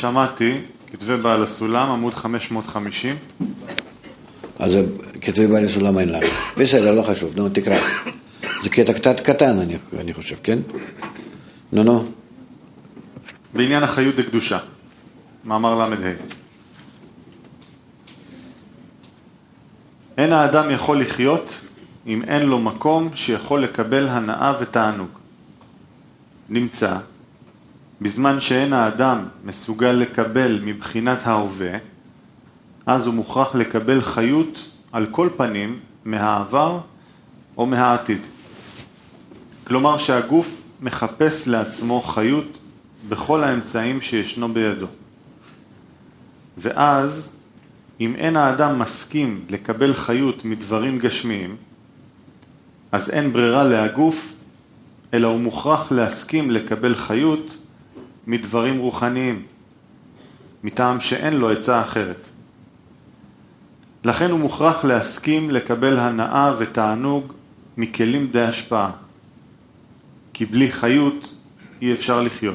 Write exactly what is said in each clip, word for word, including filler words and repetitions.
שמעתי, כתבי בעל הסולם, עמוד חמש מאות וחמישים. אז כתבי בעל הסולם אין לנו. בסדר, לא חשוב, נו, תקרא. זה קטע קטע קטן, אני, אני חושב, כן? נו, נו. בעניין החיות דקדושה, מאמר למד ה'. אין האדם יכול לחיות אם אין לו מקום שיכול לקבל הנאה ותענוג. נמצא, בזמן שאין האדם מסוגל לקבל מבחינת ההווה, אז הוא מוכרח לקבל חיות על כל פנים מהעבר או מהעתיד. כלומר שהגוף מחפש לעצמו חיות בכל האמצעים שישנו בידו. ואז, אם אין האדם מסכים לקבל חיות מדברים גשמיים, אז אין ברירה להגוף, אלא הוא מוכרח להסכים לקבל חיות מדברים רוחניים, מטעם שאין לו עצה אחרת. לכן הוא מוכרח להסכים לקבל הנאה ותענוג מכלים די השפעה, כי בלי חיות אי אפשר לחיות.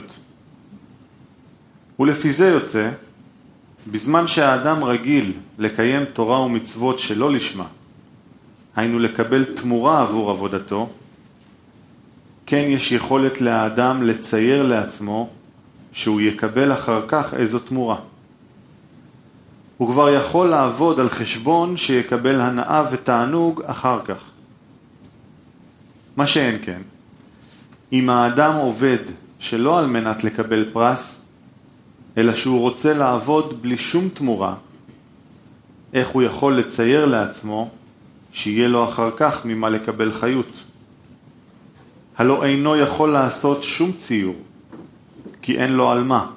ולפי זה יוצא, בזמן שהאדם רגיל לקיים תורה ומצוות שלא לשמה, היינו לקבל תמורה עבור עבודתו, כן יש יכולת לאדם לצייר לעצמו שהוא יקבל אחר כך איזו תמורה. הוא כבר יכול לעבוד על חשבון שיקבל הנאה ותענוג אחר כך. מה שאין כן, אם האדם עובד שלא על מנת לקבל פרס, אלא שהוא רוצה לעבוד בלי שום תמורה, איך הוא יכול לצייר לעצמו שיהיה לו אחר כך ממה לקבל חיות? הלא אינו יכול לעשות שום ציור, כי אין לו על מה.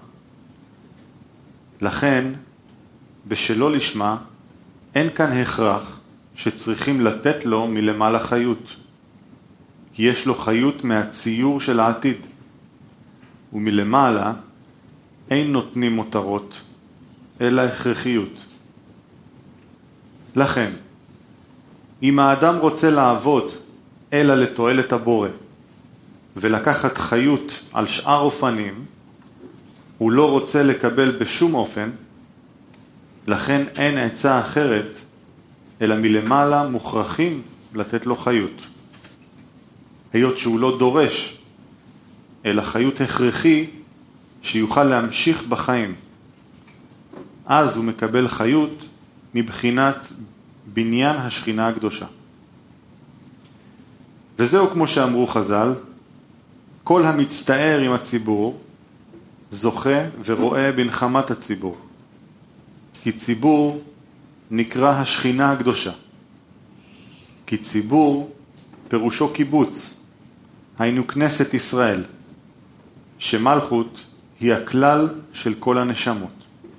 לכן, בשלא לשמה, אין כאן הכרח שצריכים לתת לו מלמעלה חיות, כי יש לו חיות מהציור של העתיד, ומלמעלה אין נותנים מותרות, אלא הכרחיות. לכן, אם האדם רוצה לעבוד אלא לתועלת הבורא, ולקחת חיות על שאר אופנים, הוא לא רוצה לקבל בשום אופן, לכן אין עצה אחרת, אלא מלמעלה מוכרחים לתת לו חיות. היות שהוא לא דורש, אלא חיות הכרחי שיוכל להמשיך בחיים. אז הוא מקבל חיות מבחינת בניין השכינה הקדושה. וזהו כמו שאמרו חז"ל, כל המצטער עם הציבור זוכה ורואה בנחמת הציבור. כי ציבור נקרא השכינה הקדושה. כי ציבור פירושו קיבוץ, היינו כנסת ישראל, שמלכות היא הכלל של כל הנשמות.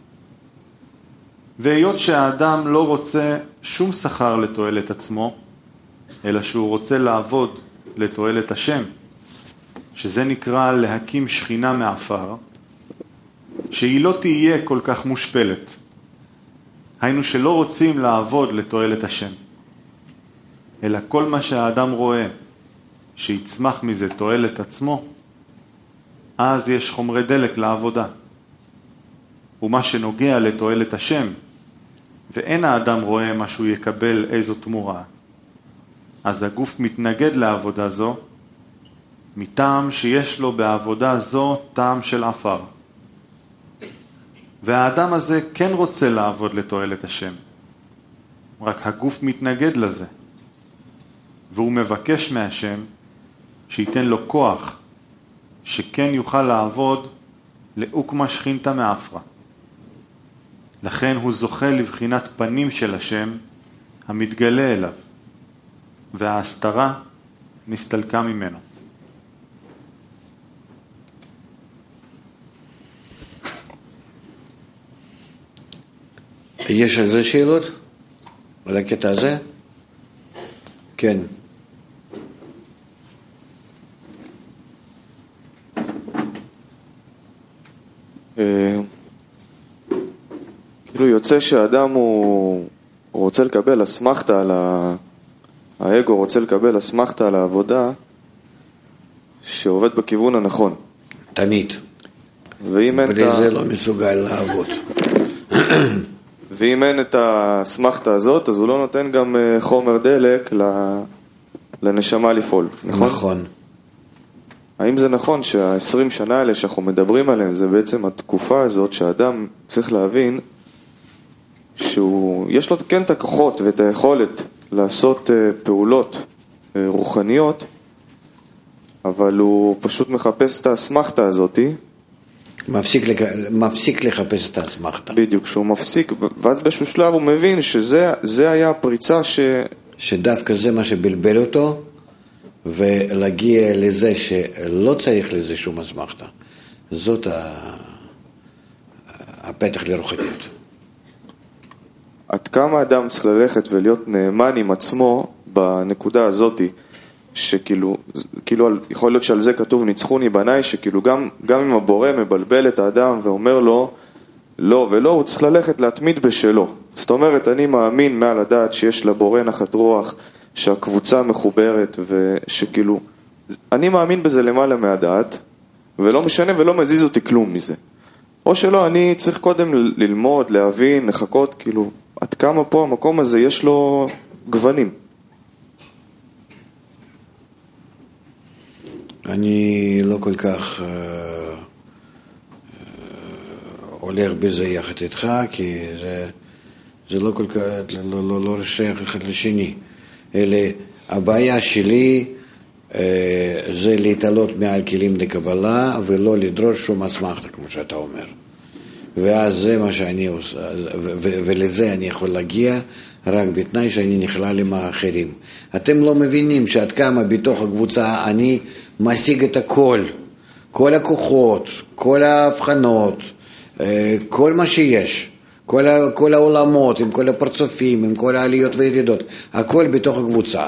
והיות שהאדם לא רוצה שום שכר לתועלת עצמו, אלא שהוא רוצה לעבוד לתועלת השם, שזה נקרא להקים שכינה מעפר, שהיא לא תהיה כל כך מושפלת. היינו שלא רוצים לעבוד לתועלת השם, אלא כל מה שהאדם רואה שיצמח מזה תועלת עצמו, אז יש חומרי דלק לעבודה. ומה שנוגע לתועלת השם, ואין האדם רואה מה שהוא יקבל איזו תמורה, אז הגוף מתנגד לעבודה זו, מטעם שיש לו בעבודה זו טעם של עפר. והאדם הזה כן רוצה לעבוד לתועלת השם, רק הגוף מתנגד לזה, והוא מבקש מהשם שייתן לו כוח, שכן יוכל לעבוד לאוקמה שכינתה מעפרה. לכן הוא זוכה לבחינת פנים של השם המתגלה אליו, וההסתרה נסתלקה ממנו. יש על זה שאלות? על הקטע הזה? כן. כאילו יוצא שהאדם הוא רוצה לקבל אסמכתה על ה... האגו רוצה לקבל אסמכתה על העבודה שעובד בכיוון הנכון. תמיד. ואם אין בלי את זה ה... לא מסוגל לעבוד. ואם אין את הסמכתה הזאת, אז הוא לא נותן גם חומר דלק לנשמה לפעול, נכון? נכון. האם זה נכון שה-עשרים שנה האלה שאנחנו מדברים עליהם, זה בעצם התקופה הזאת שהאדם צריך להבין שיש לו כן את הכוחות ואת היכולת לעשות פעולות רוחניות, אבל הוא פשוט מחפש את האסמכתה הזאת. מפסיק, לק... מפסיק לחפש את האסמכתה. בדיוק, שהוא מפסיק, ואז באיזשהו שלב הוא מבין שזה זה היה הפריצה ש... שדווקא זה מה שבלבל אותו, ולהגיע לזה שלא צריך לזה שום אסמכתה. זאת ה... הפתח לרוחניות. עד כמה אדם צריך ללכת ולהיות נאמן עם עצמו בנקודה הזאת, שכאילו, כאילו, יכול להיות שעל זה כתוב ניצחוני בניי, שכאילו גם, גם אם הבורא מבלבל את האדם ואומר לו לא ולא, הוא צריך ללכת להתמיד בשלו. זאת אומרת, אני מאמין מעל הדעת שיש לבורא נחת רוח, שהקבוצה מחוברת, ושכאילו, אני מאמין בזה למעלה מהדעת, ולא משנה ולא מזיז אותי כלום מזה. או שלא, אני צריך קודם ללמוד, להבין, לחכות, כאילו, עד כמה פה המקום הזה יש לו גוונים. אני לא כל כך uh, uh, הולך בזה יחד איתך, כי זה, זה לא כל כך, לא, לא, לא שייך אחד לשני. אלא הבעיה שלי uh, זה להתעלות מעל כלים לקבלה, ולא לדרוש שום אסמכתה, כמו שאתה אומר. ואז זה מה שאני עושה, ו- ו- ולזה אני יכול להגיע רק בתנאי שאני נכלל עם האחרים. אתם לא מבינים שעד כמה בתוך הקבוצה אני משיג את הכל, כל הכוחות, כל ההבחנות, כל מה שיש, כל, ה- כל העולמות, עם כל הפרצופים, עם כל העליות וירידות, הכל בתוך הקבוצה.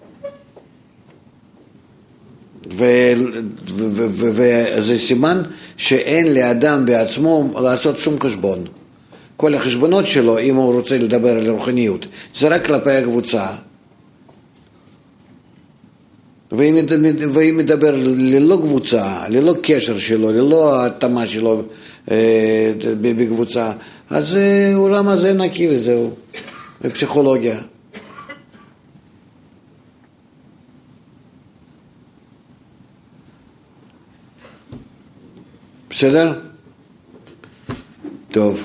וזה סימן שאין לאדם בעצמו לעשות שום חשבון. כל החשבונות שלו, אם הוא רוצה לדבר על רוחניות, זה רק כלפי הקבוצה. ואם מדבר ללא קבוצה, ללא קשר שלו, ללא התאמה שלו בקבוצה, אז העולם הזה נקי וזהו, בפסיכולוגיה. בסדר? טוב.